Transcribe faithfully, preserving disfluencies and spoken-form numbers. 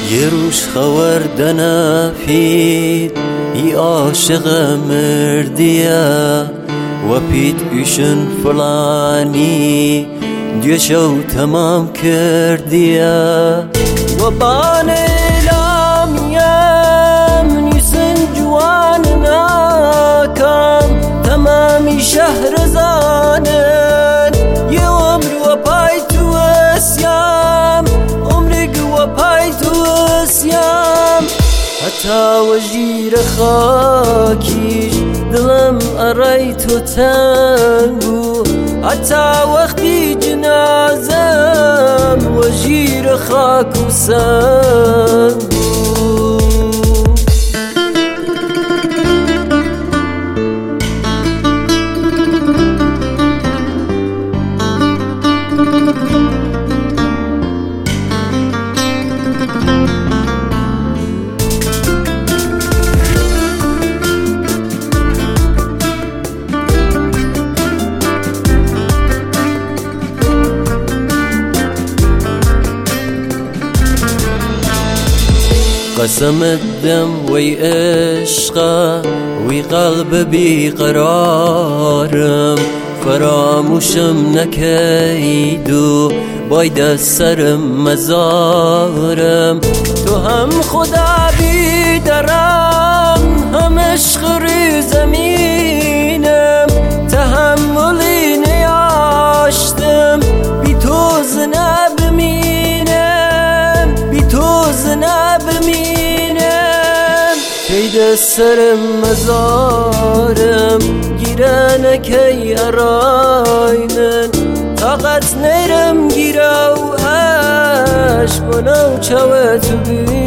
یه روش خوردن فید ای عاشق مردیه و پید ایشن فلانی دیشو تمام کردیه و بان الامیم نیسن جوان ناکم تمامی شهر زانن یه عمر و پای تو اسیام عمرگ و پای تو اسیام حتی وجیر خاکیش دلم ارای تو تنگو حتی وقتی جنازم وجیر خاک و سنگو قسم الدم وي عشقه وي قلب بیقرارم فراموشم نکیدو باید سرم مزارم تو هم خدا بیدرم هم عشق روی زمینم تحملی نیاشتم بی تو زنه بمینم بی تو زنه بمینم کید سرم مزارم گیرن کی ارای من طاقت نیرم گیرو عشق و نو چوه تو بی